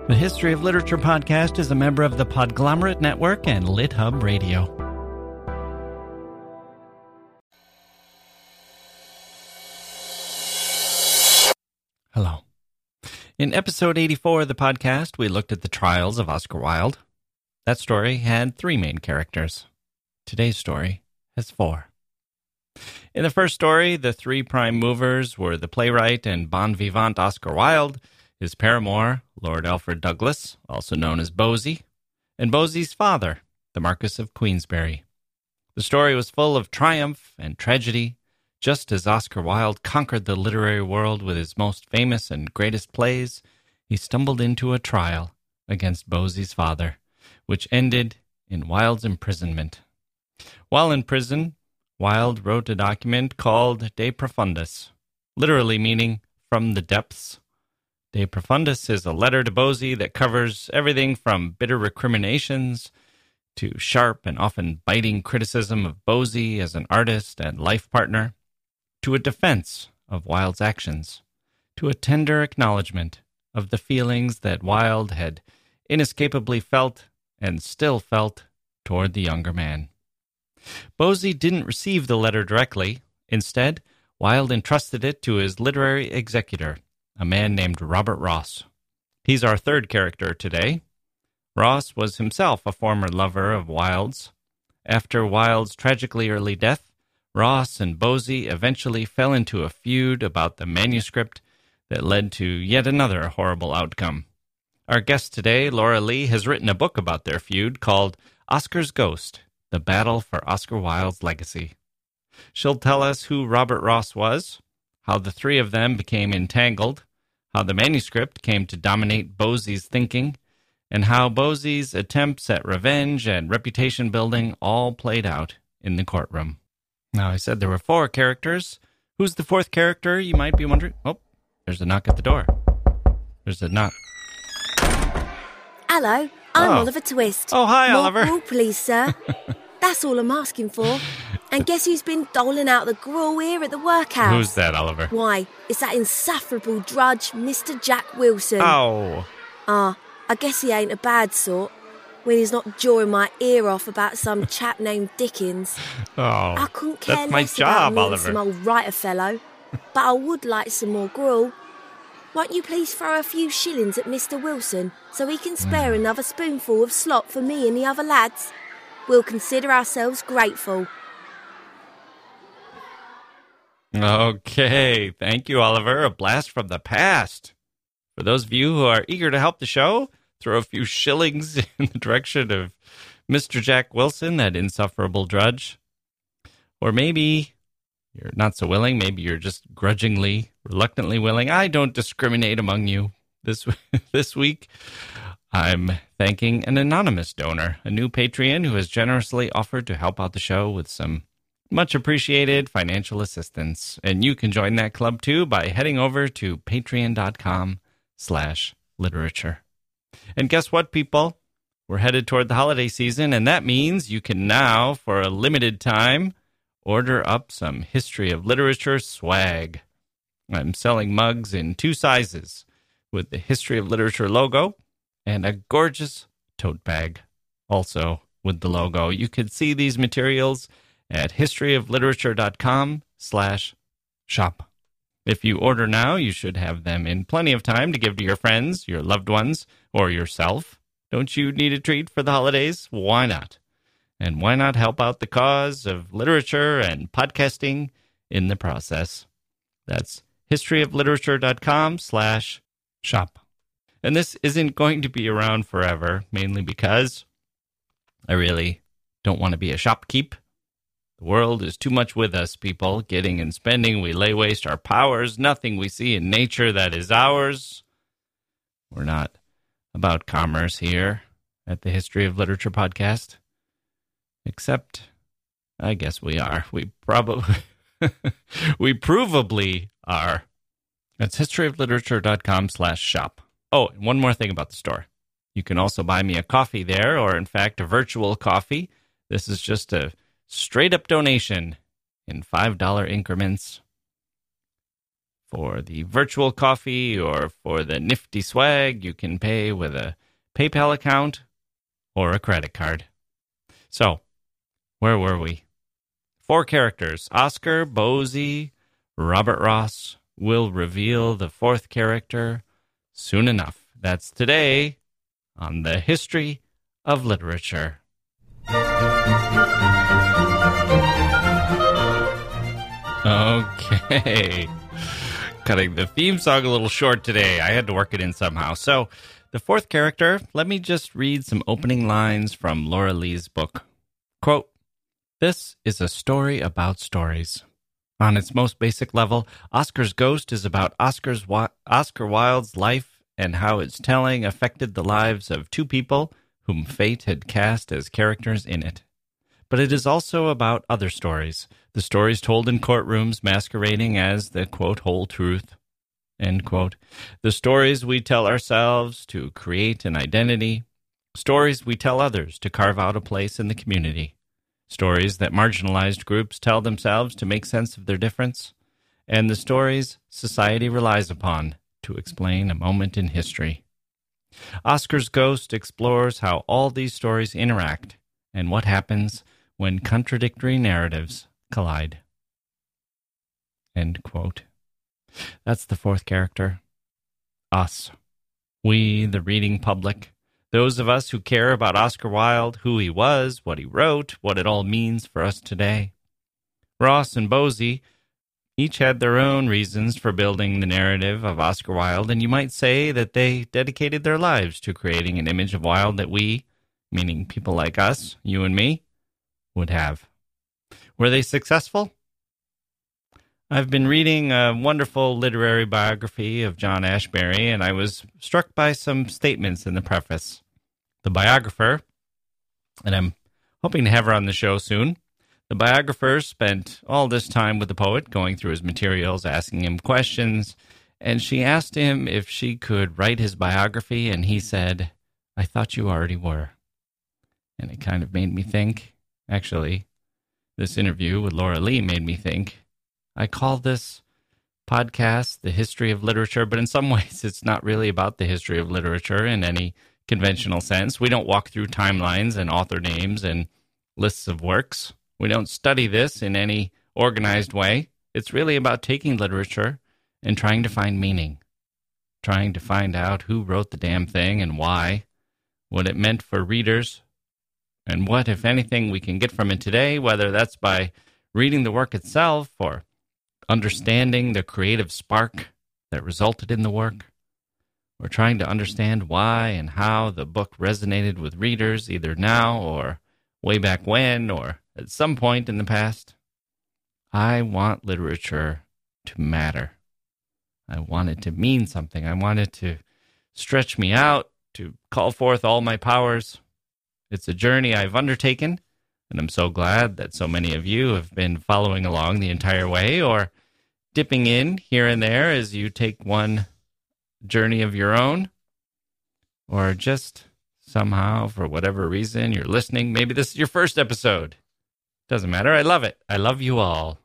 The History of Literature podcast is a member of the Podglomerate Network and LitHub Radio. Hello. In episode 84 of the podcast, we looked at the trials of Oscar Wilde. That story had 3 main characters. Today's story has 4. In the first story, the 3 prime movers were the playwright and bon vivant Oscar Wilde, his paramour, Lord Alfred Douglas, also known as Bosie, and Bosie's father, the Marquis of Queensberry. The story was full of triumph and tragedy. Just as Oscar Wilde conquered the literary world with his most famous and greatest plays, he stumbled into a trial against Bosie's father, which ended in Wilde's imprisonment. While in prison, Wilde wrote a document called De Profundis, literally meaning from the depths. De Profundis is a letter to Bosie that covers everything from bitter recriminations to sharp and often biting criticism of Bosie as an artist and life partner, to a defense of Wilde's actions, to a tender acknowledgement of the feelings that Wilde had inescapably felt and still felt toward the younger man. Bosie didn't receive the letter directly. Instead, Wilde entrusted it to his literary executor, a man named Robert Ross. He's our third character today. Ross was himself a former lover of Wilde's. After Wilde's tragically early death, Ross and Bosie eventually fell into a feud about the manuscript that led to yet another horrible outcome. Our guest today, Laura Lee, has written a book about their feud called Oscar's Ghost, The Battle for Oscar Wilde's Legacy. She'll tell us who Robert Ross was, how the 3 of them became entangled, how the manuscript came to dominate Bosie's thinking, and how Bosie's attempts at revenge and reputation building all played out in the courtroom. Now, I said there were 4 characters. Who's the 4th character, you might be wondering? Oh, there's a knock at the door. There's a knock. Hello, I'm Oliver Twist. Oh, hi, More Oliver. gruel, please, sir. That's all I'm asking for. And guess who's been doling out the gruel here at the workhouse? Who's that, Oliver? Why, it's that insufferable drudge, Mr. Jack Wilson. Oh. I guess he ain't a bad sort when he's not jawing my ear off about some chap named Dickens. Oh, I couldn't care that's my less job, about meeting Oliver. some old writer fellow, but I would like some more gruel. Won't you please throw a few shillings at Mr. Wilson so he can spare another spoonful of slop for me and the other lads? We'll consider ourselves grateful. Okay, thank you, Oliver. A blast from the past. For those of you who are eager to help the show, throw a few shillings in the direction of Mr. Jack Wilson, that insufferable drudge. Or maybe you're not so willing. Maybe you're just grudgingly, reluctantly willing. I don't discriminate among you. This week, I'm thanking an anonymous donor, a new Patreon who has generously offered to help out the show with some much appreciated financial assistance. And you can join that club too by heading over to patreon.com/literature. And guess what, people? We're headed toward the holiday season, and that means you can now, for a limited time, order up some History of Literature swag. I'm selling mugs in 2 sizes with the History of Literature logo and a gorgeous tote bag, also with the logo. You can see these materials at historyofliterature.com/shop. If you order now, you should have them in plenty of time to give to your friends, your loved ones, or yourself. Don't you need a treat for the holidays? Why not? And why not help out the cause of literature and podcasting in the process? That's historyofliterature.com/shop. And this isn't going to be around forever, mainly because I really don't want to be a shopkeep. The world is too much with us, people. Getting and spending, we lay waste our powers. Nothing we see in nature that is ours. We're not about commerce here at the History of Literature podcast. Except, I guess we are. We probably, we provably are. That's historyofliterature.com/shop. Oh, and one more thing about the store. You can also buy me a coffee there, or in fact, a virtual coffee. This is just a straight-up donation in $5 increments For the virtual coffee or for the nifty swag, you can pay with a PayPal account or a credit card. So, where were we? 4 characters, Oscar, Bosie, Robert Ross. Will reveal the 4th character soon enough. That's today on the History of Literature. Okay. Cutting the theme song a little short today. I had to work it in somehow. So, the 4th character, let me just read some opening lines from Laura Lee's book. Quote, "This is a story about stories. On its most basic level, Oscar's Ghost is about Oscar Wilde's life and how its telling affected the lives of 2 people whom fate had cast as characters in it. But it is also about other stories, the stories told in courtrooms masquerading as the, quote, whole truth, end quote, the stories we tell ourselves to create an identity, stories we tell others to carve out a place in the community. Stories that marginalized groups tell themselves to make sense of their difference, and the stories society relies upon to explain a moment in history. Oscar's Ghost explores how all these stories interact and what happens when contradictory narratives collide." End quote. That's the 4th character. Us. We, the reading public. Those of us who care about Oscar Wilde, who he was, what he wrote, what it all means for us today. Ross and Bosie each had their own reasons for building the narrative of Oscar Wilde, and you might say that they dedicated their lives to creating an image of Wilde that we, meaning people like us, you and me, would have. Were they successful? I've been reading a wonderful literary biography of John Ashbery, and I was struck by some statements in the preface. The biographer, and I'm hoping to have her on the show soon, the biographer spent all this time with the poet, going through his materials, asking him questions, and she asked him if she could write his biography, and he said, "I thought you already were." And it kind of made me think, actually, this interview with Laura Lee made me think, I call this podcast The History of Literature, but in some ways it's not really about the history of literature in any conventional sense. We don't walk through timelines and author names and lists of works. We don't study this in any organized way. It's really about taking literature and trying to find meaning, trying to find out who wrote the damn thing and why, what it meant for readers, and what, if anything, we can get from it today, whether that's by reading the work itself or understanding the creative spark that resulted in the work, or trying to understand why and how the book resonated with readers, either now or way back when or at some point in the past. I want literature to matter. I want it to mean something. I want it to stretch me out, to call forth all my powers. It's a journey I've undertaken, and I'm so glad that so many of you have been following along the entire way or dipping in here and there as you take one journey of your own, or just somehow, for whatever reason, you're listening. Maybe this is your first episode. Doesn't matter. I love it. I love you all.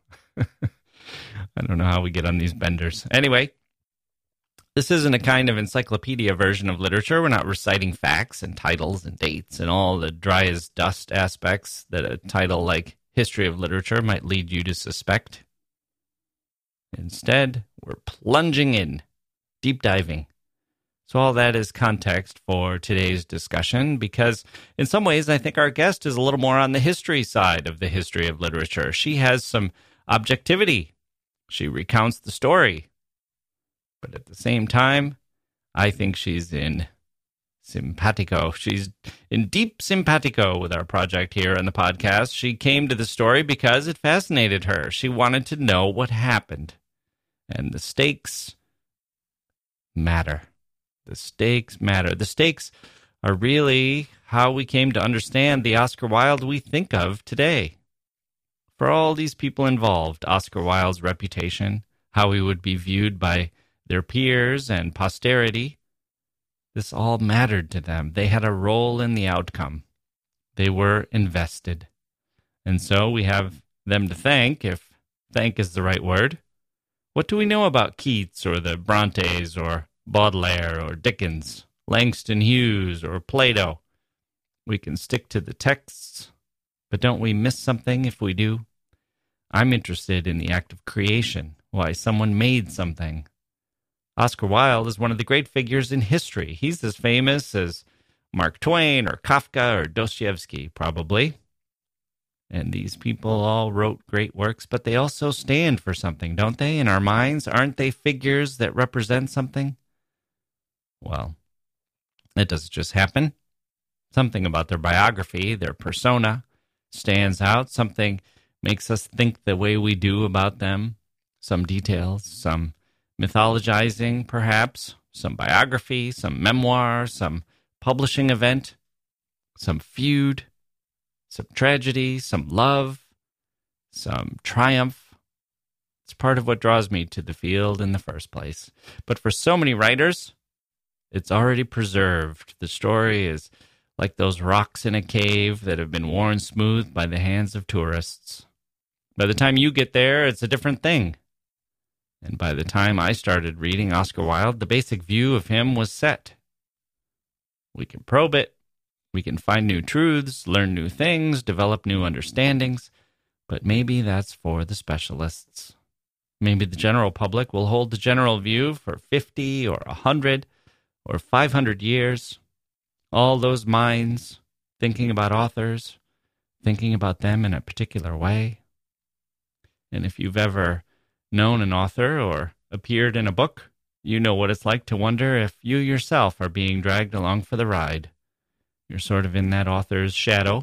I don't know how we get on these benders. Anyway, this isn't a kind of encyclopedia version of literature. We're not reciting facts and titles and dates and all the dry as dust aspects that a title like History of Literature might lead you to suspect. Instead, we're plunging in, deep diving. So all that is context for today's discussion, because in some ways I think our guest is a little more on the history side of the history of literature. She has some objectivity. She recounts the story. But at the same time, I think she's in simpatico. She's in deep simpatico with our project here on the podcast. She came to the story because it fascinated her. She wanted to know what happened. And the stakes matter. The stakes matter. The stakes are really how we came to understand the Oscar Wilde we think of today. For all these people involved, Oscar Wilde's reputation, how he would be viewed by their peers and posterity, this all mattered to them. They had a role in the outcome. They were invested. And so we have them to thank, if thank is the right word. What do we know about Keats or the Brontes or Baudelaire or Dickens, Langston Hughes or Plato? We can stick to the texts, but don't we miss something if we do? I'm interested in the act of creation, why someone made something. Oscar Wilde is one of the great figures in history. He's as famous as Mark Twain or Kafka or Dostoevsky, probably. And these people all wrote great works, but they also stand for something, don't they? In our minds, aren't they figures that represent something? Well, it doesn't just happen. Something about their biography, their persona, stands out. Something makes us think the way we do about them. Some details, some mythologizing, perhaps, some biography, some memoir, some publishing event, some feud, some tragedy, some love, some triumph. It's part of what draws me to the field in the first place. But for so many writers, it's already preserved. The story is like those rocks in a cave that have been worn smooth by the hands of tourists. By the time you get there, it's a different thing. And by the time I started reading Oscar Wilde, the basic view of him was set. We can probe it. We can find new truths, learn new things, develop new understandings. But maybe that's for the specialists. Maybe the general public will hold the general view for 50 or 100 or 500 years. All those minds thinking about authors, thinking about them in a particular way. And if you've ever known an author or appeared in a book, you know what it's like to wonder if you yourself are being dragged along for the ride. You're sort of in that author's shadow.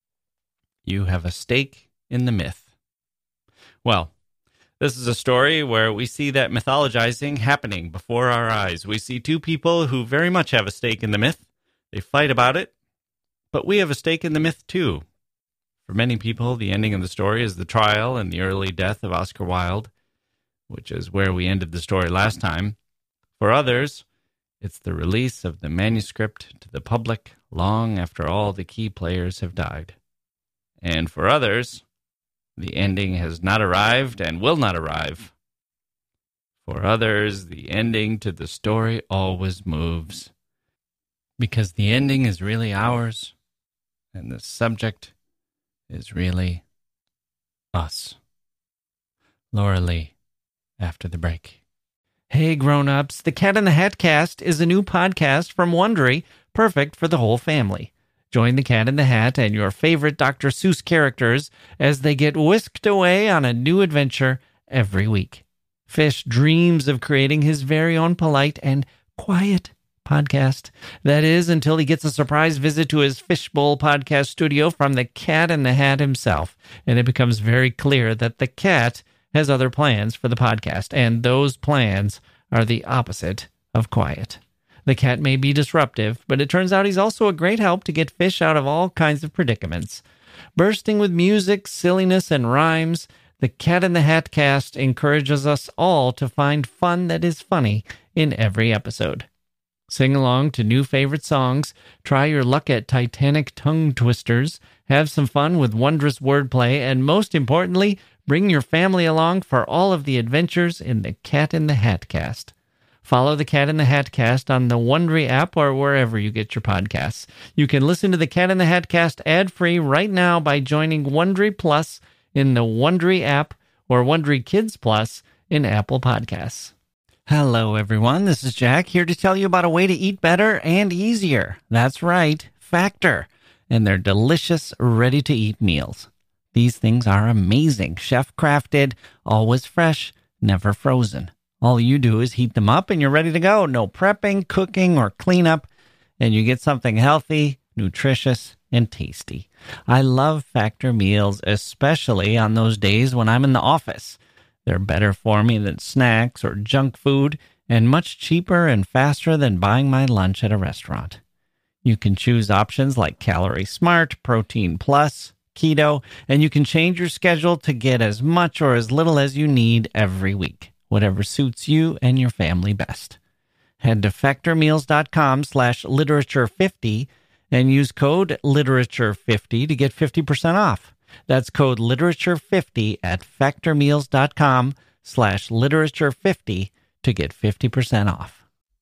You have a stake in the myth. Well, this is a story where we see that mythologizing happening before our eyes. We see two people who very much have a stake in the myth. They fight about it, but we have a stake in the myth too. For many people, the ending of the story is the trial and the early death of Oscar Wilde, which is where we ended the story last time. For others, it's the release of the manuscript to the public long after all the key players have died. And for others, the ending has not arrived and will not arrive. For others, the ending to the story always moves. Because the ending is really ours, and the subject is really us. Laura Lee, after the break. Hey grown-ups, the Cat in the Hat Cast is a new podcast from Wondery, perfect for the whole family. Join the Cat in the Hat and your favorite Dr. Seuss characters as they get whisked away on a new adventure every week. Fish dreams of creating his very own polite and quiet podcast. That is, until he gets a surprise visit to his Fishbowl podcast studio from the Cat in the Hat himself, and it becomes very clear that the cat has other plans for the podcast, and those plans are the opposite of quiet. The cat may be disruptive, but it turns out he's also a great help to get Fish out of all kinds of predicaments. Bursting with music, silliness, and rhymes, the Cat in the Hat Cast encourages us all to find fun that is funny in every episode. Sing along to new favorite songs, try your luck at Titanic tongue twisters, have some fun with wondrous wordplay, and most importantly, bring your family along for all of the adventures in the Cat in the Hat Cast. Follow the Cat in the Hat Cast on the Wondery app or wherever you get your podcasts. You can listen to the Cat in the Hat Cast ad-free right now by joining Wondery Plus in the Wondery app or Wondery Kids Plus in Apple Podcasts. Hello, everyone. This is Jack here to tell you about a way to eat better and easier. That's right, Factor, and their delicious, ready-to-eat meals. These things are amazing, chef-crafted, always fresh, never frozen. All you do is heat them up and you're ready to go. No prepping, cooking, or cleanup, and you get something healthy, nutritious, and tasty. I love Factor meals, especially on those days when I'm in the office. They're better for me than snacks or junk food, and much cheaper and faster than buying my lunch at a restaurant. You can choose options like Calorie Smart, Protein Plus, Keto, and you can change your schedule to get as much or as little as you need every week, whatever suits you and your family best. Head to factormeals.com/literature50 and use code literature50 to get 50% off. That's code literature50 at factormeals.com literature50 to get 50% off.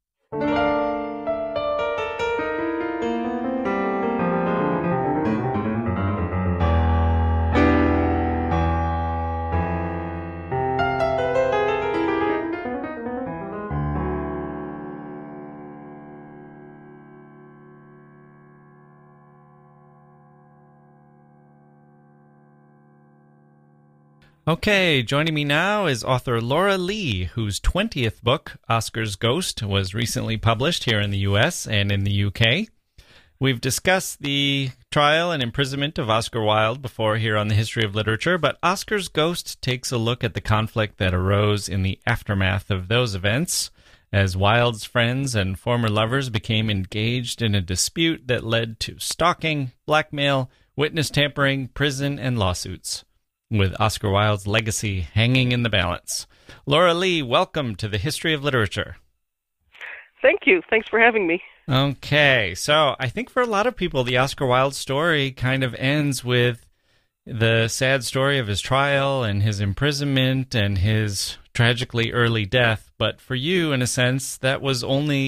Okay, joining me now is author Laura Lee, whose 20th book, Oscar's Ghost, was recently published here in the U.S. and in the U.K. We've discussed the trial and imprisonment of Oscar Wilde before here on the History of Literature, but Oscar's Ghost takes a look at the conflict that arose in the aftermath of those events, as Wilde's friends and former lovers became engaged in a dispute that led to stalking, blackmail, witness tampering, prison, and lawsuits, with Oscar Wilde's legacy hanging in the balance. Laura Lee, welcome to the History of Literature. Thank you. Thanks for having me. Okay, so I think for a lot of people, the Oscar Wilde story kind of ends with the sad story of his trial and his imprisonment and his tragically early death. But for you, in a sense, that was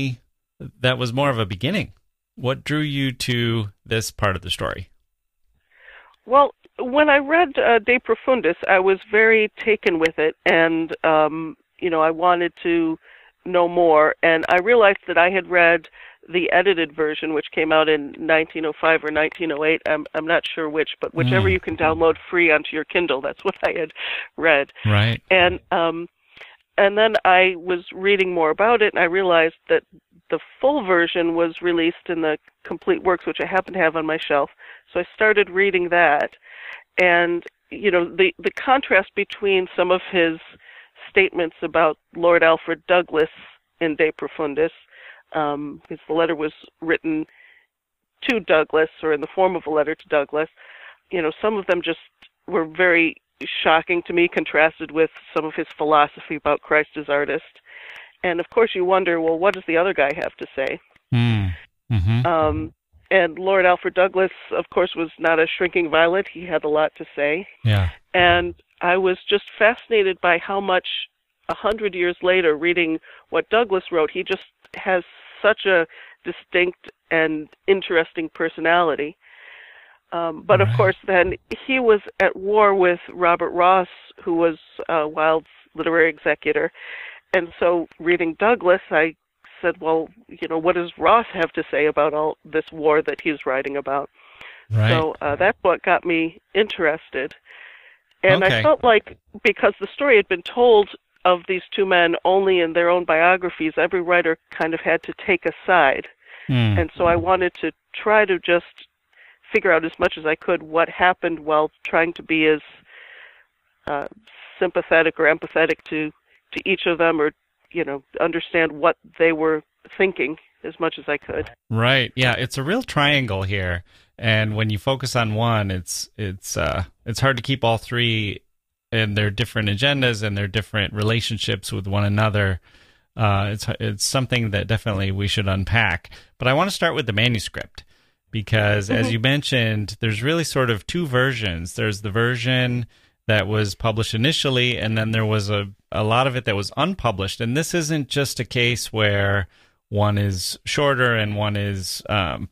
more of a beginning. What drew you to this part of the story? Well, when I read De Profundis, I was very taken with it, and I wanted to know more. And I realized that I had read the edited version, which came out in 1905 or 1908. I'm not sure which, but whichever you can download free onto your Kindle, that's what I had read. Right. And then I was reading more about it, and I realized that the full version was released in the Complete Works, which I happen to have on my shelf. So I started reading that. And, the contrast between some of his statements about Lord Alfred Douglas in De Profundis, because the letter was written to Douglas, or in the form of a letter to Douglas, some of them just were very shocking to me, contrasted with some of his philosophy about Christ as artist. And, of course, you wonder, well, what does the other guy have to say? Mm-hmm. And Lord Alfred Douglas, of course, was not a shrinking violet. He had a lot to say. Yeah. And I was just fascinated by how much, 100 years later, reading what Douglas wrote, he just has such a distinct and interesting personality. But, of course, then he was at war with Robert Ross, who was Wilde's literary executor. And so reading Douglas, I said, well, what does Ross have to say about all this war that he's writing about? Right. So that's what got me interested. And I felt like, because the story had been told of these two men only in their own biographies, every writer kind of had to take a side. And so I wanted to try to just figure out as much as I could what happened, while trying to be as sympathetic or empathetic to each of them, or understand what they were thinking as much as I could. Right. Yeah, it's a real triangle here, and when you focus on one, it's hard to keep all three and their different agendas and their different relationships with one another. It's something that definitely we should unpack. But I want to start with the manuscript, because as you mentioned, there's really sort of two versions. There's the version that was published initially, and then there was a lot of it that was unpublished. And this isn't just a case where one is shorter and one is,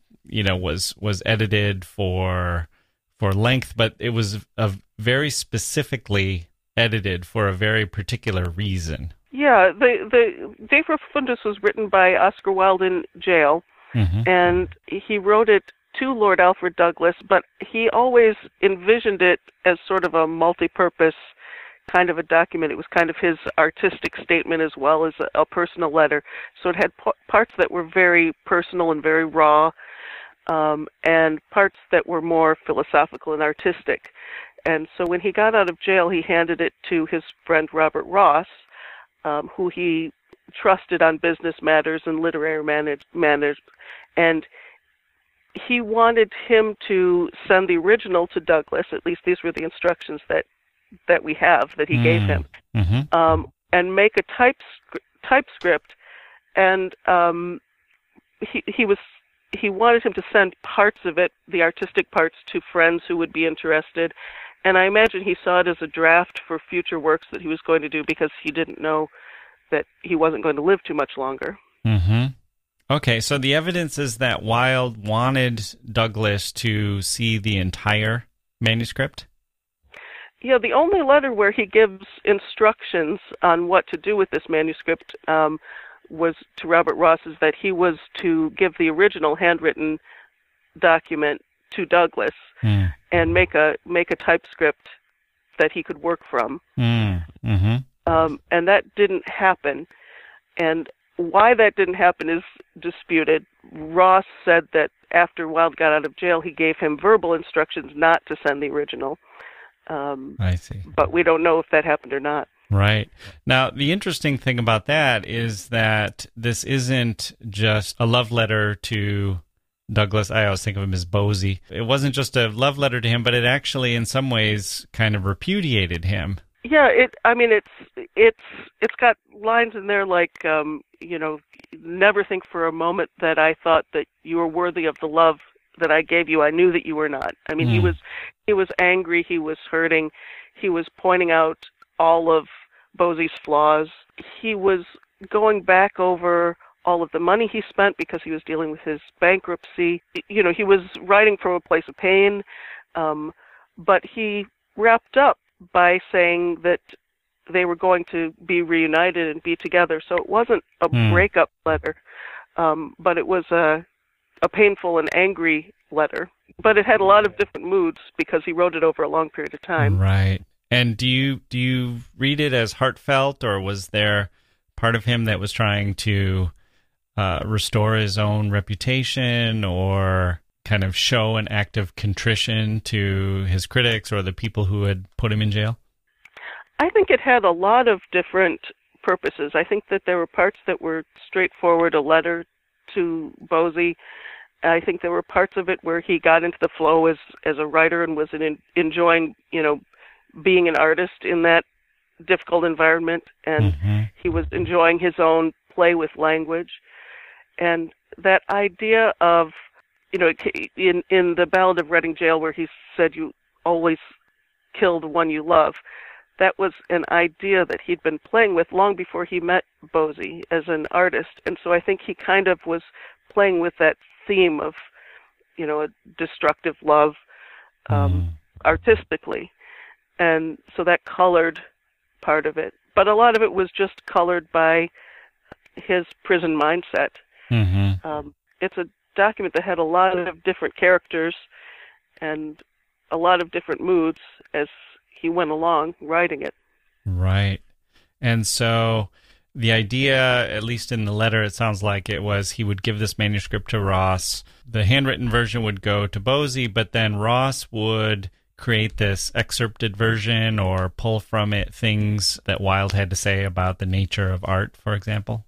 was edited for length, but it was very specifically edited for a very particular reason. Yeah, the De Profundis was written by Oscar Wilde in jail, and he wrote it to Lord Alfred Douglas, but he always envisioned it as sort of a multi-purpose kind of a document. It was kind of his artistic statement as well as a personal letter. So it had parts that were very personal and very raw, and parts that were more philosophical and artistic. And so when he got out of jail, he handed it to his friend Robert Ross, who he trusted on business matters and literary matters, and he wanted him to send the original to Douglas. At least these were the instructions that we have that he gave him, and make a typescript. And he wanted him to send parts of it, the artistic parts, to friends who would be interested, And I imagine he saw it as a draft for future works that he was going to do because he didn't know that he wasn't going to live too much longer. Mm-hmm. Okay, so the evidence is that Wilde wanted Douglas to see the entire manuscript? Yeah, the only letter where he gives instructions on what to do with this manuscript was to Robert Ross, is that he was to give the original handwritten document to Douglas and make a typescript that he could work from. Mm-hmm. And that didn't happen. And why that didn't happen is disputed. Ross said that after Wilde got out of jail, he gave him verbal instructions not to send the original. I see. But we don't know if that happened or not. Right. Now, the interesting thing about that is that this isn't just a love letter to Douglas. I always think of him as Bosie. It wasn't just a love letter to him, but it actually, in some ways, kind of repudiated him. Yeah, it's got lines in there like, never think for a moment that I thought that you were worthy of the love that I gave you. I knew that you were not. I mean, he was angry. He was hurting. He was pointing out all of Bosie's flaws. He was going back over all of the money he spent because he was dealing with his bankruptcy. He was writing from a place of pain, but he wrapped up by saying that they were going to be reunited and be together. So it wasn't a breakup letter, but it was a painful and angry letter. But it had a lot of different moods because he wrote it over a long period of time. Right. And do you read it as heartfelt, or was there part of him that was trying to restore his own reputation, or kind of show an act of contrition to his critics or the people who had put him in jail? I think it had a lot of different purposes. I think that there were parts that were straightforward, a letter to Bosie. I think there were parts of it where he got into the flow as a writer and was enjoying, being an artist in that difficult environment, and he was enjoying his own play with language. And that idea of, in the Ballad of Reading Gaol, where he said, "You always kill the one you love," that was an idea that he'd been playing with long before he met Bosie as an artist. And so I think he kind of was playing with that theme of, a destructive love artistically. And so that colored part of it. But a lot of it was just colored by his prison mindset. It's a document that had a lot of different characters and a lot of different moods as he went along writing it. Right. And so the idea, at least in the letter, it sounds like it was he would give this manuscript to Ross. The handwritten version would go to Bosie, but then Ross would create this excerpted version or pull from it things that Wilde had to say about the nature of art, for example.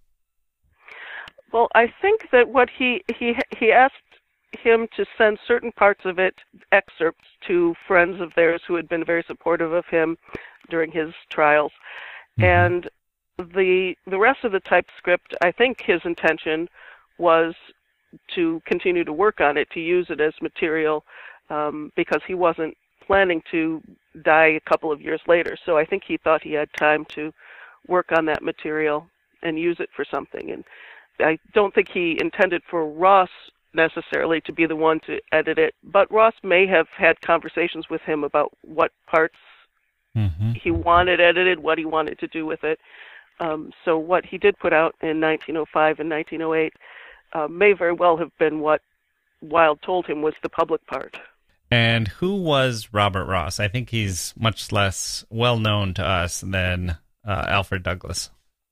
Well, I think that what he asked him to send certain parts of it, excerpts, to friends of theirs who had been very supportive of him during his trials. And the rest of the typescript, I think his intention was to continue to work on it, to use it as material, because he wasn't planning to die a couple of years later. So I think he thought he had time to work on that material and use it for something. And I don't think he intended for Ross necessarily to be the one to edit it, but Ross may have had conversations with him about what parts he wanted edited, what he wanted to do with it. So what he did put out in 1905 and 1908 may very well have been what Wilde told him was the public part. And who was Robert Ross? I think he's much less well known to us than Alfred Douglas.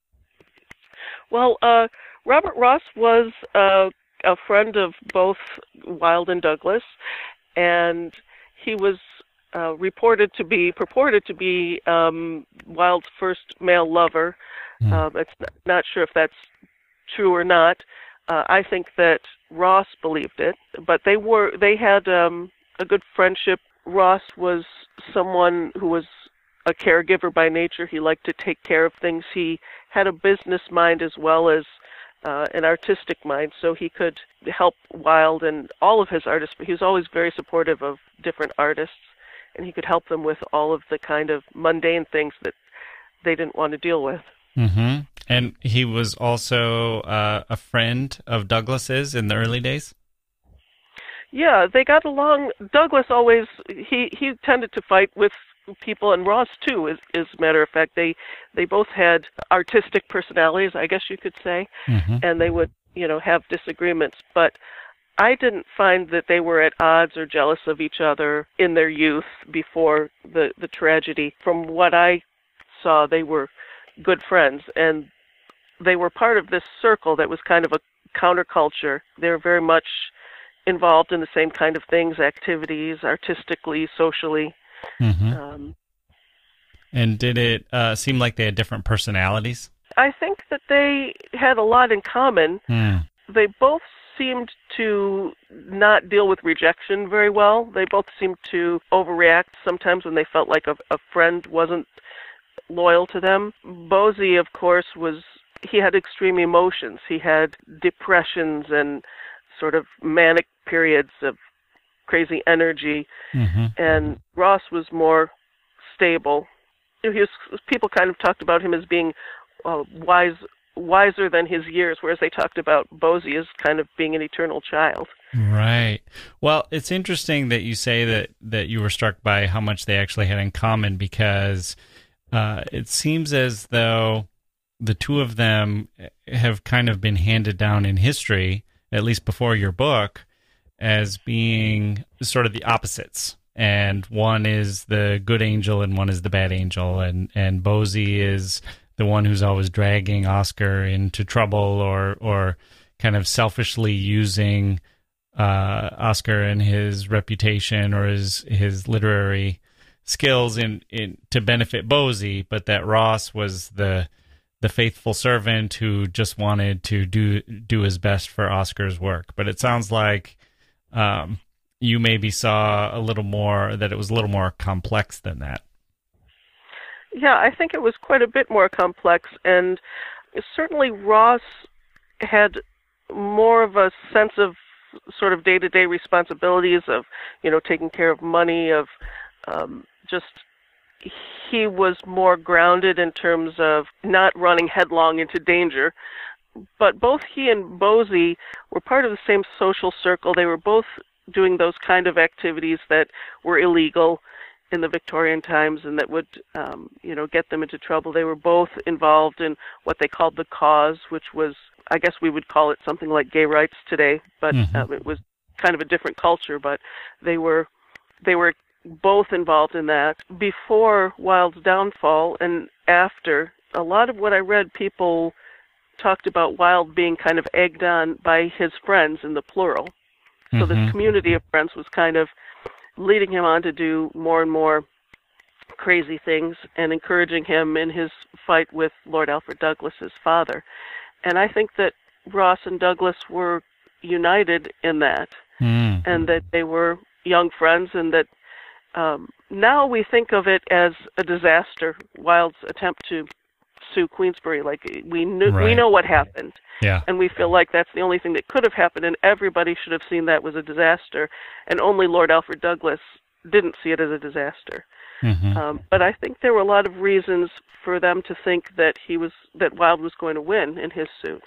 Well, Robert Ross was a friend of both Wilde and Douglas, and he was purported to be Wilde's first male lover. It's not sure if that's true or not. I think that Ross believed it, but they had a good friendship. Ross was someone who was a caregiver by nature. He liked to take care of things. He had a business mind as well as an artistic mind, so he could help Wilde and all of his artists, but he was always very supportive of different artists. and he could help them with all of the kind of mundane things that they didn't want to deal with. Mm-hmm. And he was also a friend of Douglas's in the early days? Yeah, they got along. Douglas always, he tended to fight with people, and Ross too, as a matter of fact. They both had artistic personalities, I guess you could say, and they would, have disagreements. But I didn't find that they were at odds or jealous of each other in their youth before the tragedy. From what I saw, they were good friends, and they were part of this circle that was kind of a counterculture. They were very much involved in the same kind of things, activities, artistically, socially. And did it seem like they had different personalities? I think that they had a lot in common. They both seemed to not deal with rejection very well. They both seemed to overreact sometimes when they felt like a friend wasn't loyal to them. Bosie, of course, he had extreme emotions. He had depressions and sort of manic periods of crazy energy, and Ross was more stable. People kind of talked about him as being wiser than his years, whereas they talked about Bosie as kind of being an eternal child. Right. Well, it's interesting that you say that you were struck by how much they actually had in common, because it seems as though the two of them have kind of been handed down in history, at least before your book, as being sort of the opposites. And one is the good angel and one is the bad angel. And Bosie is the one who's always dragging Oscar into trouble or kind of selfishly using Oscar and his reputation or his literary skills to benefit Bosie, but that Ross was the faithful servant who just wanted to do his best for Oscar's work. But it sounds like you maybe saw that it was a little more complex than that. Yeah, I think it was quite a bit more complex, and certainly Ross had more of a sense of sort of day-to-day responsibilities of, taking care of money, of he was more grounded in terms of not running headlong into danger. But both he and Bosie were part of the same social circle. They were both doing those kind of activities that were illegal in the Victorian times and that would, get them into trouble. They were both involved in what they called the cause, which was, I guess we would call it something like gay rights today, but it was kind of a different culture. But they were both involved in that. Before Wilde's downfall and after, a lot of what I read, people talked about Wilde being kind of egged on by his friends in the plural. So this community of friends was kind of leading him on to do more and more crazy things and encouraging him in his fight with Lord Alfred Douglas's father. And I think that Ross and Douglas were united in that, and that they were young friends, and that now we think of it as a disaster, Wilde's attempt to sue Queensberry. Like, we know what happened. Yeah. And we feel like that's the only thing that could have happened, and everybody should have seen that was a disaster, and only Lord Alfred Douglas didn't see it as a disaster. But I think there were a lot of reasons for them to think that Wilde was going to win in his suit.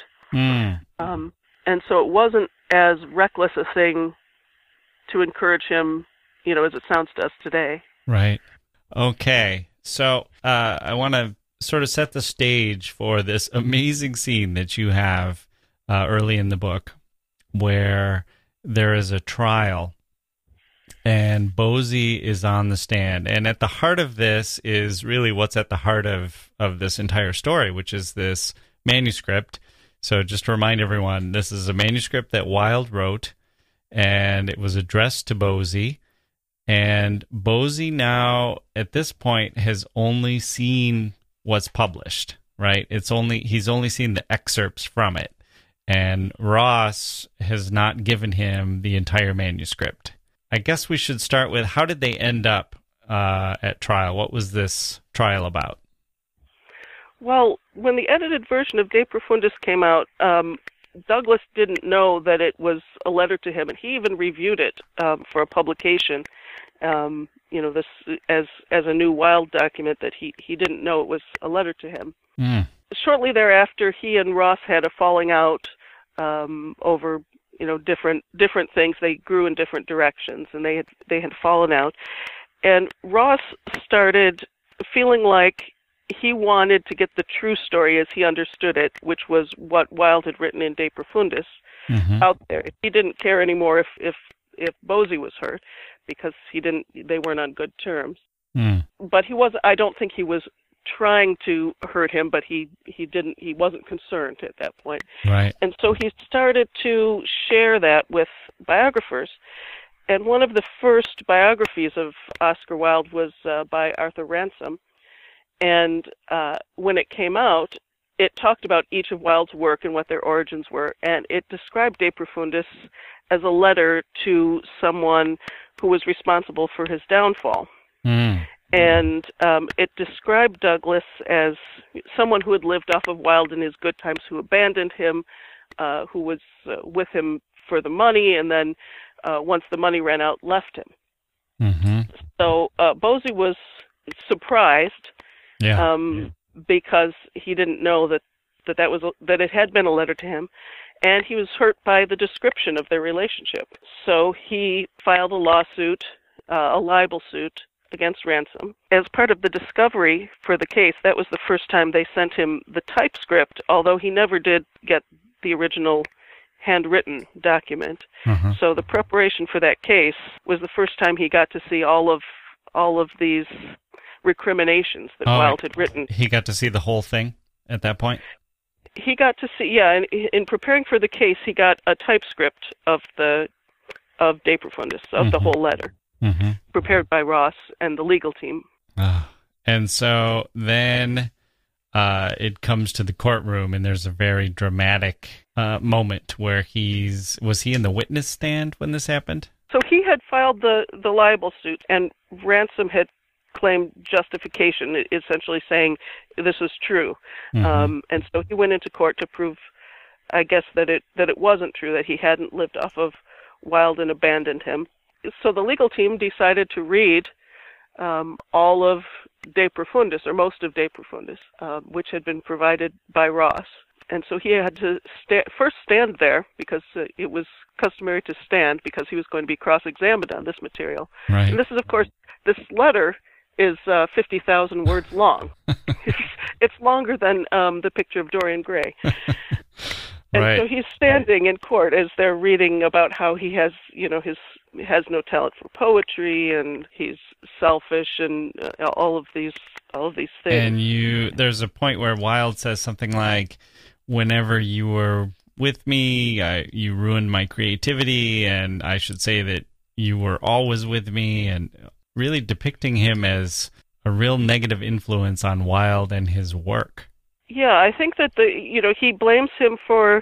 And so it wasn't as reckless a thing to encourage him, as it sounds to us today. Right. Okay. So I want to sort of set the stage for this amazing scene that you have early in the book where there is a trial and Bosie is on the stand. And at the heart of this is really what's at the heart of this entire story, which is this manuscript. So just to remind everyone, this is a manuscript that Wilde wrote, and it was addressed to Bosie. And Bosie now, at this point, has only seen what's published, right? He's only seen the excerpts from it. And Ross has not given him the entire manuscript. I guess we should start with, how did they end up at trial? What was this trial about? Well, when the edited version of De Profundis came out, Douglas didn't know that it was a letter to him, and he even reviewed it for a publication. This as a new Wilde document, that he didn't know it was a letter to him. Mm. Shortly thereafter, he and Ross had a falling out over different things. They grew in different directions, and they had fallen out. And Ross started feeling like he wanted to get the true story as he understood it, which was what Wilde had written in De Profundis, out there. He didn't care anymore if Bosie was hurt, because they weren't on good terms. Mm. But I don't think he was trying to hurt him, but he wasn't concerned at that point. Right. And so he started to share that with biographers. And one of the first biographies of Oscar Wilde was by Arthur Ransome. And when it came out, it talked about each of Wilde's work and what their origins were. And it described De Profundis as a letter to someone who was responsible for his downfall. Mm. And it described Douglas as someone who had lived off of Wilde in his good times, who abandoned him, who was with him for the money, and then once the money ran out, left him. Mm-hmm. So Bosie was surprised, because he didn't know that it had been a letter to him, and he was hurt by the description of their relationship. So he filed a lawsuit, a libel suit, against Ransome. As part of the discovery for the case, that was the first time they sent him the typescript, although he never did get the original handwritten document. Mm-hmm. So the preparation for that case was the first time he got to see all of these recriminations that Wilde had written. He got to see the whole thing at that point? He got to see, and in preparing for the case, he got a typescript of De Profundis, of the whole letter, prepared by Ross and the legal team. And so then it comes to the courtroom, and there's a very dramatic moment where was he in the witness stand when this happened? So he had filed the libel suit, and Ransome had claimed justification, essentially saying this is true. And so he went into court to prove, I guess, that it wasn't true, that he hadn't lived off of Wilde and abandoned him. So the legal team decided to read all of De Profundis, or most of De Profundis, which had been provided by Ross. And so he had to first stand there, because it was customary to stand, because he was going to be cross-examined on this material. Right. And this is, of course, this letter is 50,000 words long. It's longer than the picture of Dorian Gray. And so he's standing in court as they're reading about how he has, has no talent for poetry, and he's selfish, and all of these things. And there's a point where Wilde says something like, "Whenever you were with me, you ruined my creativity, and I should say that you were always with me," and really depicting him as a real negative influence on Wilde and his work. Yeah, I think that he blames him for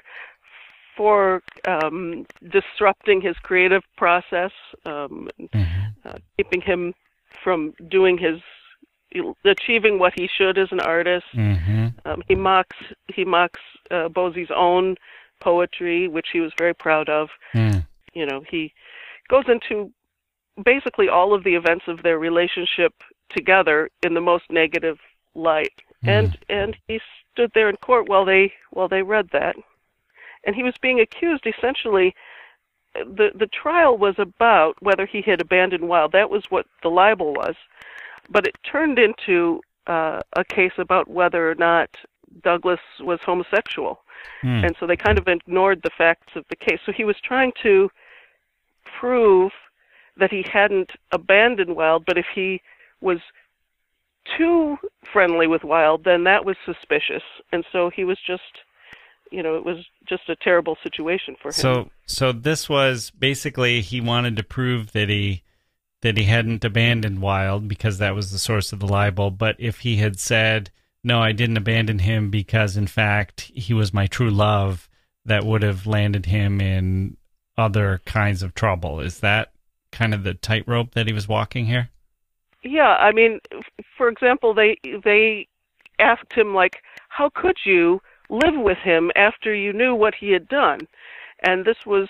disrupting his creative process, keeping him from achieving what he should as an artist. He mocks Bosie's own poetry, which he was very proud of. He goes into basically all of the events of their relationship together in the most negative light. And he stood there in court while they read that. And he was being accused, essentially. The trial was about whether he had abandoned Wilde. That was what the libel was. But it turned into a case about whether or not Douglas was homosexual. And so they kind of ignored the facts of the case. So he was trying to prove that he hadn't abandoned Wilde, but if he was too friendly with Wilde, then that was suspicious. And so he was just, it was just a terrible situation for him. So this was basically, he wanted to prove that he hadn't abandoned Wilde because that was the source of the libel. But if he had said, "No, I didn't abandon him because, in fact, he was my true love," that would have landed him in other kinds of trouble. Is that kind of the tightrope that he was walking here? Yeah, I mean, for example, they asked him, like, how could you live with him after you knew what he had done. And this was,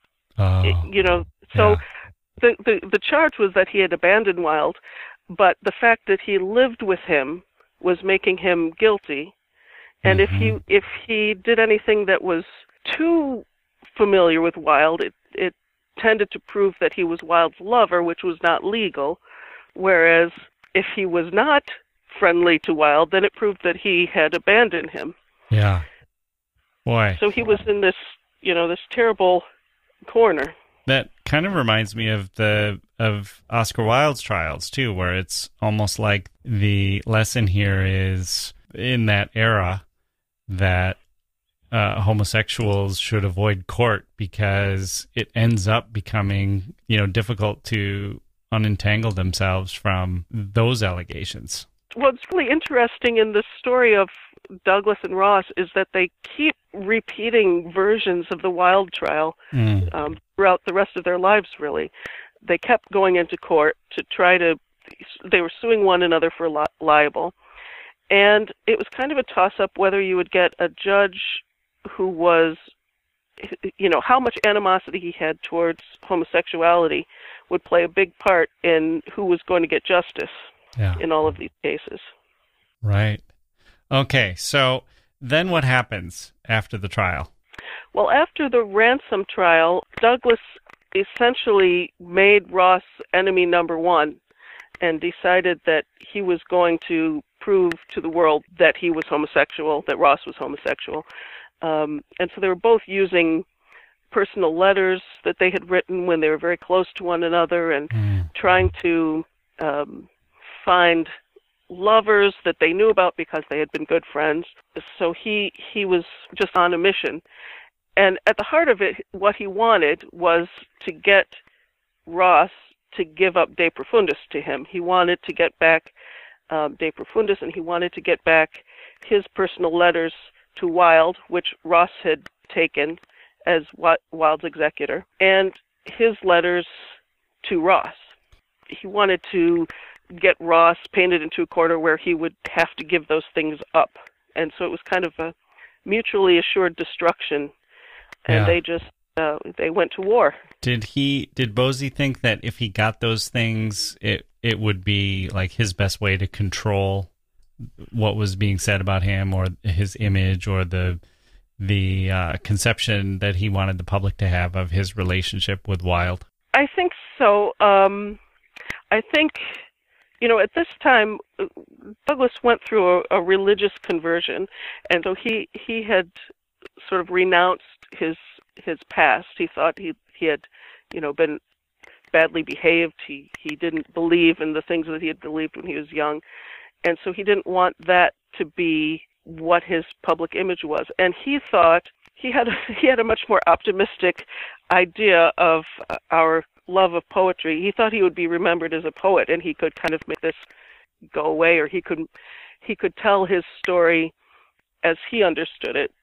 so the charge was that he had abandoned Wilde, but the fact that he lived with him was making him guilty. And if he did anything that was too familiar with Wilde, it tended to prove that he was Wilde's lover, which was not legal. Whereas if he was not friendly to Wilde, then it proved that he had abandoned him. Yeah. Boy. So he was in this, this terrible corner. That kind of reminds me of Oscar Wilde's trials too, where it's almost like the lesson here is in that era that homosexuals should avoid court because it ends up becoming, difficult to unentangle themselves from those allegations. What's really interesting in the story of Douglas and Ross is that they keep repeating versions of the Wilde trial throughout the rest of their lives, really. They kept going into court to they were suing one another for libel. And it was kind of a toss-up whether you would get a judge who was, how much animosity he had towards homosexuality would play a big part in who was going to get justice in all of these cases. Right. Okay, so then what happens after the trial? Well, after the ransom trial, Douglas essentially made Ross enemy number one and decided that he was going to prove to the world that he was homosexual, that Ross was homosexual. And so they were both using personal letters that they had written when they were very close to one another and trying to find lovers that they knew about because they had been good friends. So he was just on a mission. And at the heart of it, what he wanted was to get Ross to give up De Profundis to him. He wanted to get back De Profundis, and he wanted to get back his personal letters to Wilde, which Ross had taken as Wilde's executor, and his letters to Ross. He wanted to get Ross painted into a corner where he would have to give those things up. And so it was kind of a mutually assured destruction, and they just they went to war. Did Bosie think that if he got those things, it would be like his best way to control what was being said about him, or his image, or the conception that he wanted the public to have of his relationship with Wilde? I think so. I think, at this time, Douglas went through a religious conversion, and so he had sort of renounced his past. He thought he had, been badly behaved. He didn't believe in the things that he had believed when he was young, and so he didn't want that to be what his public image was. And he thought he had a much more optimistic idea of our love of poetry. He thought he would be remembered as a poet, and he could kind of make this go away, or he could tell his story as he understood it.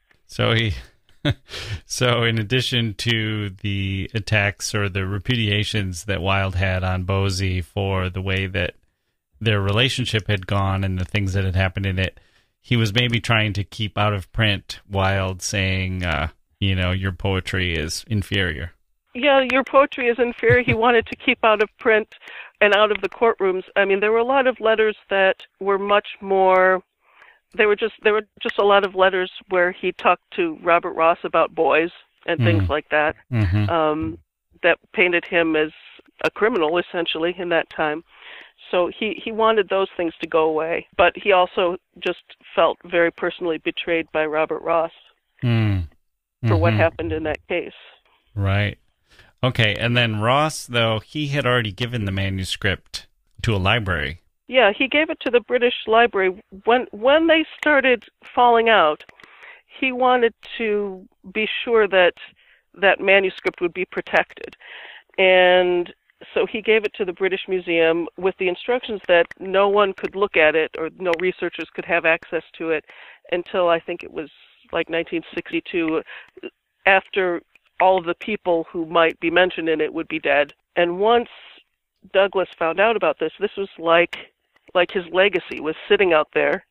So in addition to the attacks or the repudiations that Wilde had on Bosie for the way that their relationship had gone and the things that had happened in it, he was maybe trying to keep out of print Wilde saying, your poetry is inferior. Yeah, your poetry is inferior. He wanted to keep out of print and out of the courtrooms. I mean, there were a lot of letters that were much more. There were just a lot of letters where he talked to Robert Ross about boys and things like that. That painted him as a criminal, essentially, in that time. So he wanted those things to go away, but he also just felt very personally betrayed by Robert Ross for what happened in that case. Right. Okay, and then Ross, though, he had already given the manuscript to a library. Yeah, he gave it to the British Library. When they started falling out, he wanted to be sure that that manuscript would be protected. And so he gave it to the British Museum with the instructions that no one could look at it, or no researchers could have access to it until I think it was like 1962, after all of the people who might be mentioned in it would be dead. And once Douglas found out about this was like his legacy was sitting out there.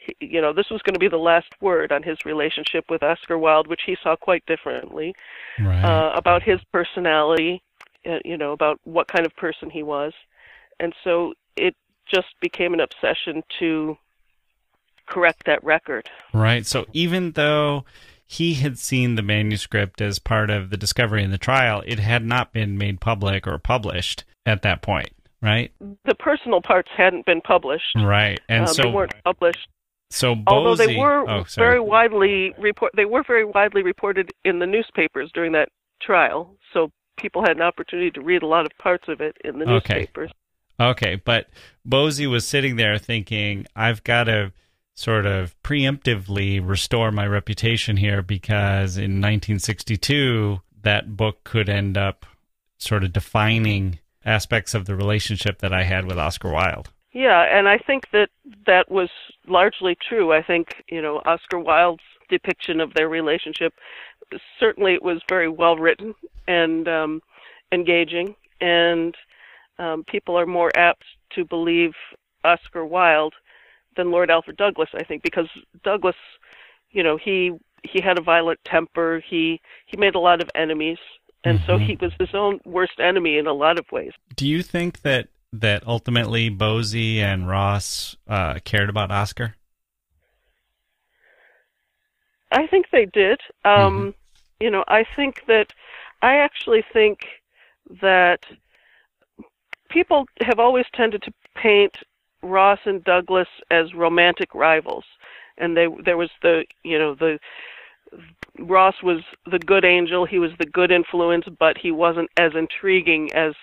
this was going to be the last word on his relationship with Oscar Wilde, which he saw quite differently, right. About his personality, about what kind of person he was. And so it just became an obsession to correct that record. Right. So even though he had seen the manuscript as part of the discovery in the trial, it had not been made public or published at that point, right? The personal parts hadn't been published. Right. And so they weren't published. So Bosie, although they were very widely reported in the newspapers during that trial, so people had an opportunity to read a lot of parts of it in the newspapers. Okay, but Bosie was sitting there thinking, I've got to sort of preemptively restore my reputation here, because in 1962, that book could end up sort of defining aspects of the relationship that I had with Oscar Wilde. Yeah, and I think that was largely true. I think, Oscar Wilde's depiction of their relationship, certainly it was very well written and engaging, and people are more apt to believe Oscar Wilde than Lord Alfred Douglas, I think, because Douglas, he had a violent temper, he made a lot of enemies, and so he was his own worst enemy in a lot of ways. Do you think that ultimately Bosie and Ross cared about Oscar? I think they did. I actually think that people have always tended to paint Ross and Douglas as romantic rivals, and there was Ross was the good angel, he was the good influence, but he wasn't as intriguing as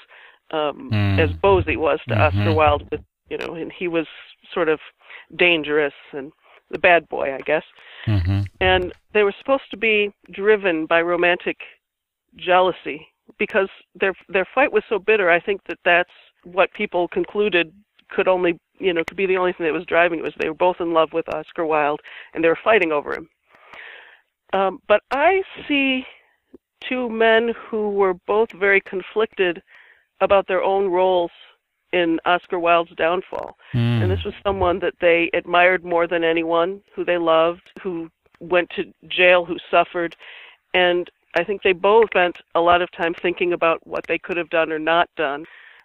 Bosie was to Oscar Wilde, and he was sort of dangerous and the bad boy, I guess. And they were supposed to be driven by romantic jealousy because their fight was so bitter. I think that's what people concluded could be the only thing that was driving it, was they were both in love with Oscar Wilde and they were fighting over him. But I see two men who were both very conflicted about their own roles in Oscar Wilde's downfall. And this was someone that they admired more than anyone, who they loved, who went to jail, who suffered. And I think they both spent a lot of time thinking about what they could have done or not done.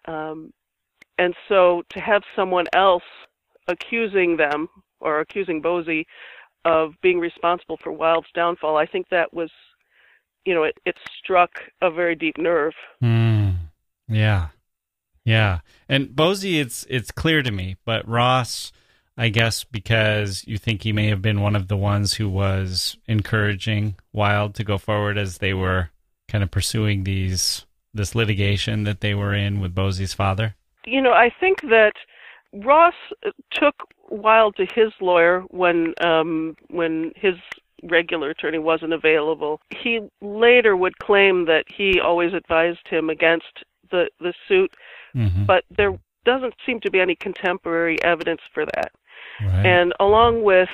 And so to have someone else accusing them, or accusing Bosie, of being responsible for Wilde's downfall, I think that was, it struck a very deep nerve. Yeah. Yeah. And Bosie, it's clear to me, but Ross, I guess because you think he may have been one of the ones who was encouraging Wilde to go forward as they were kind of pursuing this litigation that they were in with Bosie's father? I think that Ross took Wilde to his lawyer when his regular attorney wasn't available. He later would claim that he always advised him against the suit, but there doesn't seem to be any contemporary evidence for that. Right. And along with,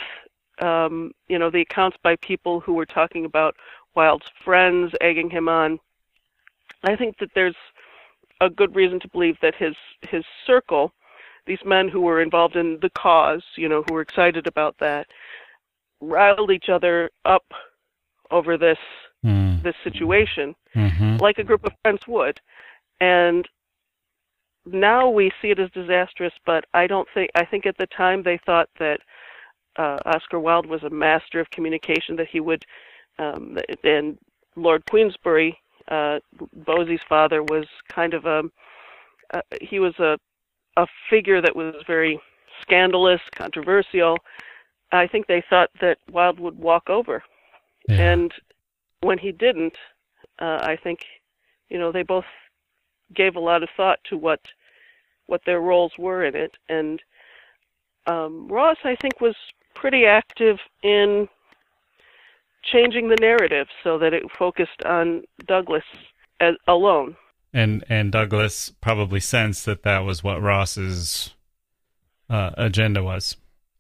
the accounts by people who were talking about Wilde's friends egging him on, I think that there's a good reason to believe that his circle, these men who were involved in the cause, who were excited about that, riled each other up over this situation, like a group of friends would. And now we see it as disastrous, but I think at the time they thought that Oscar Wilde was a master of communication, that he would, and Lord Queensberry, Bosie's father, was kind of he was a figure that was very scandalous, controversial. I think they thought that Wilde would walk over. Yeah. And when he didn't, I think, they both gave a lot of thought to what their roles were in it. And Ross, I think, was pretty active in changing the narrative so that it focused on Douglas alone. And Douglas probably sensed that was what Ross's agenda was.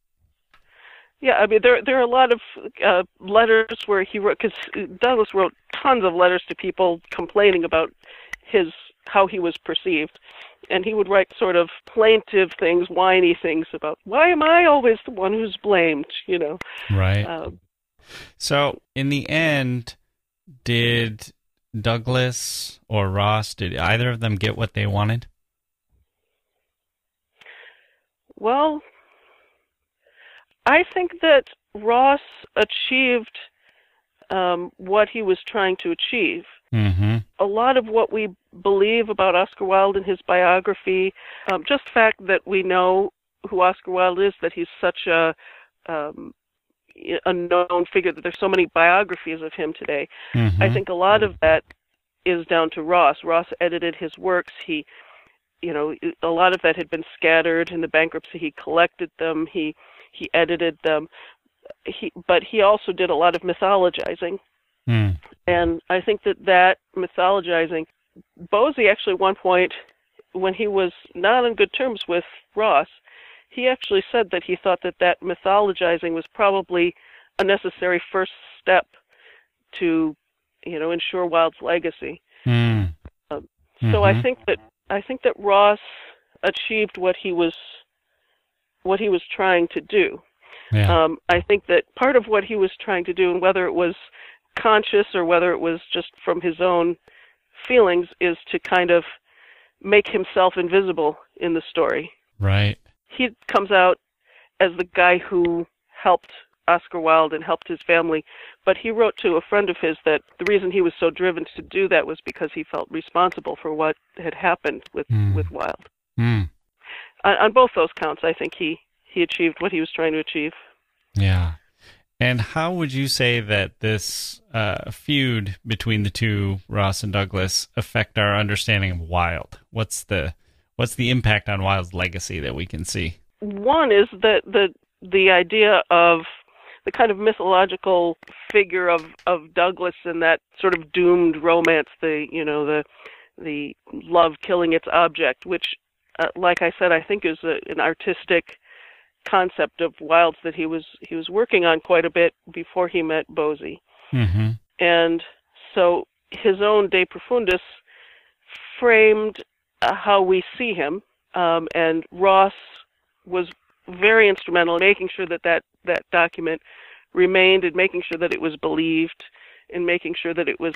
Yeah, I mean, there are a lot of letters where he wrote, because Douglas wrote tons of letters to people complaining about how he was perceived. and he would write sort of plaintive things, whiny things about, why am I always the one who's blamed, Right. So, in the end, did Douglas or Ross, did either of them get what they wanted? Well, I think that Ross achieved what he was trying to achieve. Mm-hmm. A lot of what we believe about Oscar Wilde in his biography, just the fact that we know who Oscar Wilde is, that he's such a known figure, that there's so many biographies of him today. Mm-hmm. I think a lot of that is down to Ross. Ross edited his works. He, a lot of that had been scattered in the bankruptcy. He collected them. He edited them. But he also did a lot of mythologizing. Mm. And I think that mythologizing, Bosie actually at one point, when he was not on good terms with Ross, he actually said that he thought that mythologizing was probably a necessary first step to, ensure Wilde's legacy. Mm. So I think that Ross achieved what he was trying to do. Yeah. I think that part of what he was trying to do, and whether it was conscious or whether it was just from his own feelings, is to kind of make himself invisible in the story. Right. He comes out as the guy who helped Oscar Wilde and helped his family, but he wrote to a friend of his that the reason he was so driven to do that was because he felt responsible for what had happened with Wilde. Mm. On both those counts, I think he achieved what he was trying to achieve. Yeah. And how would you say that this feud between the two, Ross and Douglas, affect our understanding of Wilde? What's the impact on Wilde's legacy that we can see? One is that the idea of the kind of mythological figure of Douglas and that sort of doomed romance, the love killing its object, which, like I said, I think is an artistic concept of Wilde's that he was working on quite a bit before he met Bosie. Mm-hmm. And so his own De Profundis framed how we see him, and Ross was very instrumental in making sure that document remained, and making sure that it was believed, and making sure that it was,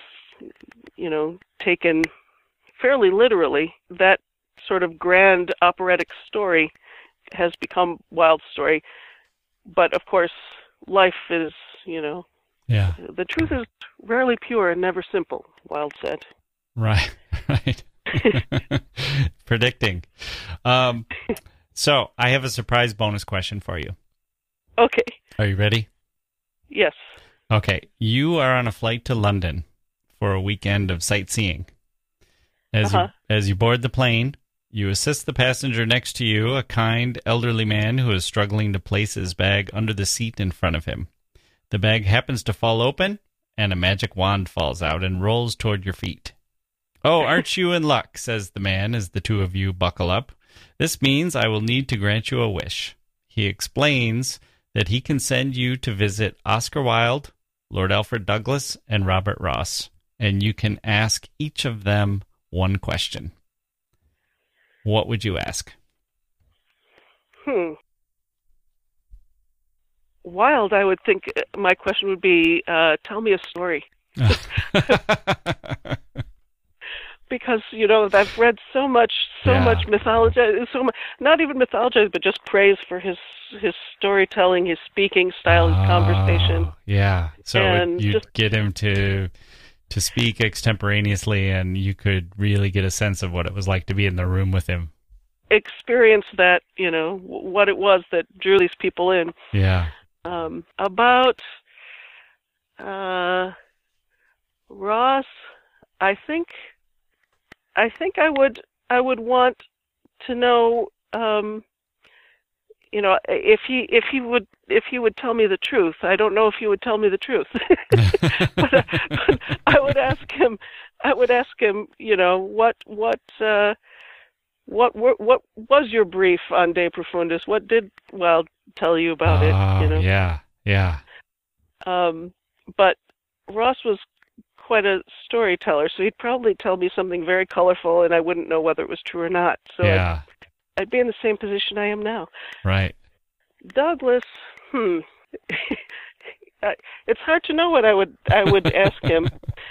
taken fairly literally. That sort of grand operatic story has become Wilde's story. But of course, life is, yeah. The truth is rarely pure and never simple, Wilde said. Right. Predicting. So I have a surprise bonus question for you. Okay. Are you ready? Yes. Okay. You are on a flight to London for a weekend of sightseeing. As you board the plane, you assist the passenger next to you, a kind, elderly man who is struggling to place his bag under the seat in front of him. The bag happens to fall open, and a magic wand falls out and rolls toward your feet. "Oh, aren't you in luck?" says the man as the two of you buckle up. "This means I will need to grant you a wish." He explains that he can send you to visit Oscar Wilde, Lord Alfred Douglas, and Robert Ross, and you can ask each of them one question. What would you ask? Wilde, I would think my question would be, tell me a story. Because, I've read so much mythology, not even mythology, but just praise for his storytelling, his speaking style, his conversation. Yeah. So and you'd get him to speak extemporaneously, and you could really get a sense of what it was like to be in the room with him. Experience that, what it was that drew these people in. Yeah. About Ross, I think I would want to know, if he would tell me the truth. I don't know if he would tell me the truth, but I would ask him. What was your brief on De Profundis? What did Wilde tell you about it? Yeah. But Ross was quite a storyteller, so he'd probably tell me something very colorful, and I wouldn't know whether it was true or not. So yeah. I'd be in the same position I am now. Right. Douglas, it's hard to know what I would ask him.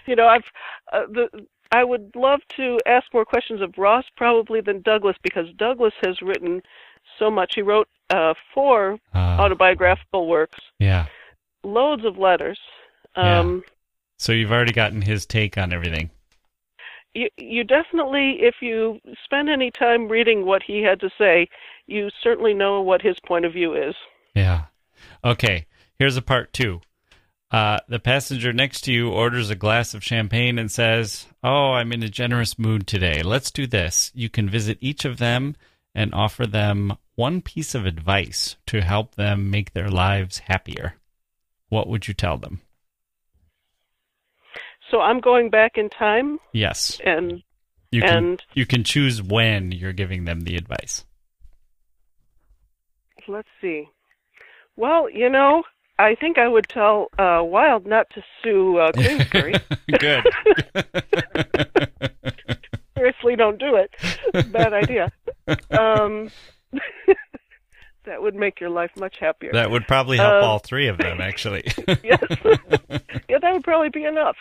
I would love to ask more questions of Ross probably than Douglas, because Douglas has written so much. He wrote 4 autobiographical works. Yeah. Loads of letters. Yeah. So you've already gotten his take on everything. You definitely, if you spend any time reading what he had to say, you certainly know what his point of view is. Yeah. Okay, here's a part 2. The passenger next to you orders a glass of champagne and says, "Oh, I'm in a generous mood today. Let's do this. You can visit each of them and offer them one piece of advice to help them make their lives happier." What would you tell them? So I'm going back in time? Yes. And you can choose when you're giving them the advice. Let's see. Well, I think I would tell Wilde not to sue Queensbury. Good. Seriously, don't do it. Bad idea. That would make your life much happier. That would probably help all 3 of them, actually. Yes. Yeah, that would probably be enough.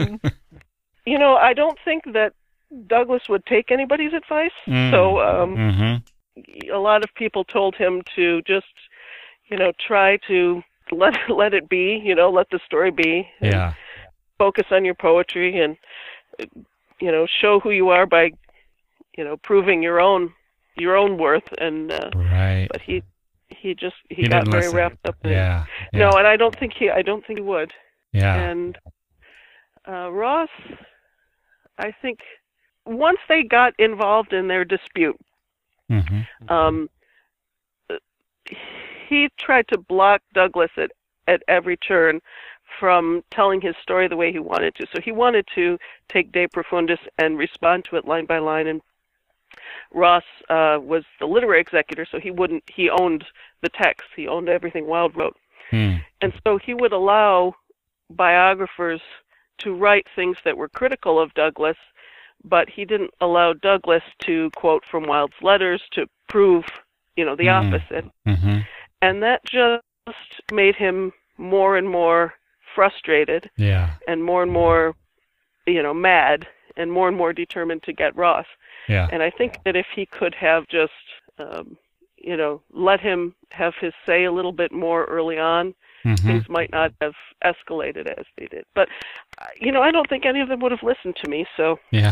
I don't think that Douglas would take anybody's advice. So a lot of people told him to just, try to let it be, let the story be. Yeah. Focus on your poetry and, show who you are by, proving your own worth. And right. But he got very listen. wrapped up in it. No, and I don't think he would. Yeah. And Ross, I think once they got involved in their dispute, he tried to block Douglas at every turn from telling his story the way he wanted to. So he wanted to take De Profundis and respond to it line by line, and Ross was the literary executor, so he owned the text. He owned everything Wilde wrote. And so he would allow biographers to write things that were critical of Douglas, but he didn't allow Douglas to quote from Wilde's letters to prove, the opposite. And that just made him more and more frustrated, and more, mad, and more determined to get Ross. Yeah. And I think that if he could have just, let him have his say a little bit more early on, things might not have escalated as they did. But, I don't think any of them would have listened to me, so. Yeah.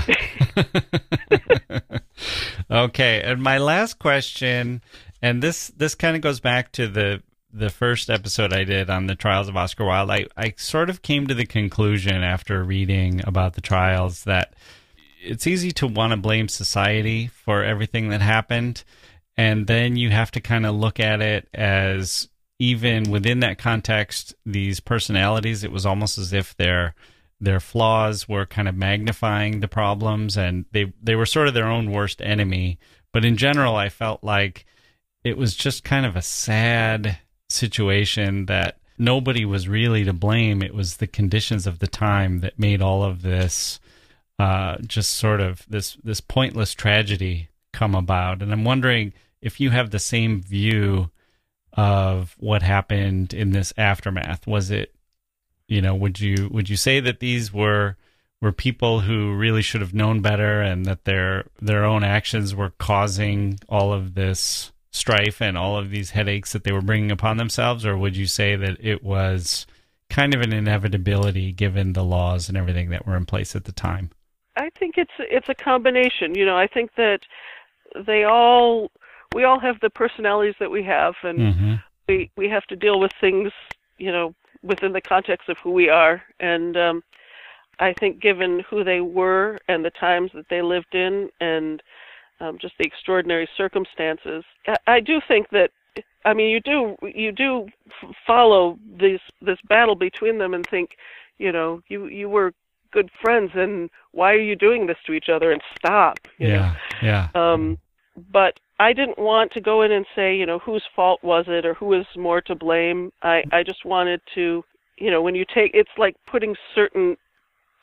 Okay, and my last question, and this kind of goes back to the first episode I did on the trials of Oscar Wilde. I sort of came to the conclusion after reading about the trials that it's easy to want to blame society for everything that happened, and then you have to kind of look at it as, even within that context, these personalities, it was almost as if their flaws were kind of magnifying the problems, and they were sort of their own worst enemy. But in general, I felt like it was just kind of a sad situation that nobody was really to blame. It was the conditions of the time that made all of this just sort of this pointless tragedy come about. And I'm wondering if you have the same view of what happened in this aftermath. Was it, would you say that these were people who really should have known better, and that their own actions were causing all of this strife and all of these headaches that they were bringing upon themselves? Or would you say that it was kind of an inevitability given the laws and everything that were in place at the time? I think it's a combination. I think that we all have the personalities that we have, and we have to deal with things, within the context of who we are. And I think given who they were and the times that they lived in, and just the extraordinary circumstances, I do think that, you do follow this battle between them and think, you were good friends, and why are you doing this to each other, and stop. Yeah. But I didn't want to go in and say, whose fault was it, or who is more to blame. I just wanted to, when you take, it's like putting certain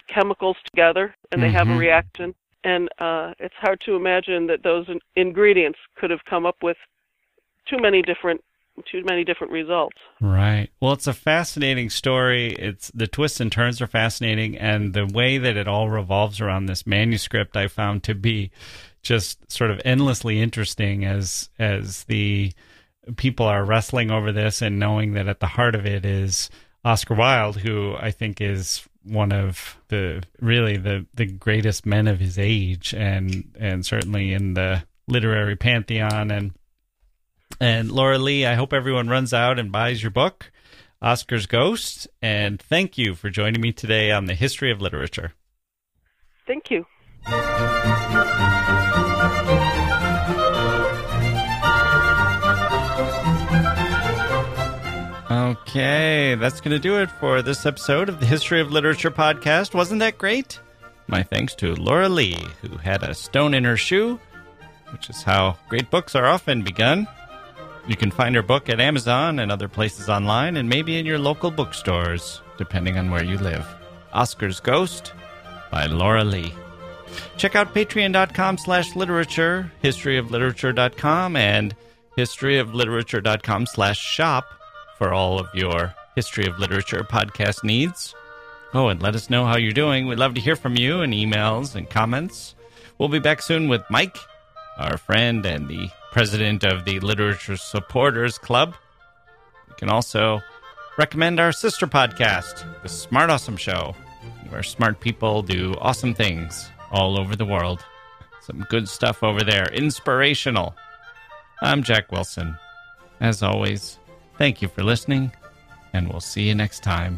chemicals together and they have a reaction. And it's hard to imagine that those ingredients could have come up with too many different results. Right. Well, it's a fascinating story. It's the twists and turns are fascinating, and the way that it all revolves around this manuscript I found to be just sort of endlessly interesting as the people are wrestling over this and knowing that at the heart of it is Oscar Wilde, who I think is one of the greatest men of his age, and certainly in the literary pantheon. And Laura Lee, I hope everyone runs out and buys your book, Oscar's Ghost. And thank you for joining me today on the History of Literature. Thank you. Okay, that's going to do it for this episode of the History of Literature podcast. Wasn't that great? My thanks to Laura Lee, who had a stone in her shoe, which is how great books are often begun. You can find her book at Amazon and other places online, and maybe in your local bookstores, depending on where you live. Oscar's Ghost by Laura Lee. Check out patreon.com/literature, historyofliterature.com, and historyofliterature.com/shop for all of your History of Literature podcast needs. Oh, and let us know how you're doing. We'd love to hear from you in emails and comments. We'll be back soon with Mike, our friend and the president of the Literature Supporters Club. We can also recommend our sister podcast, The Smart Awesome Show, where smart people do awesome things all over the world. Some good stuff over there. Inspirational. I'm Jack Wilson. As always, thank you for listening, and we'll see you next time.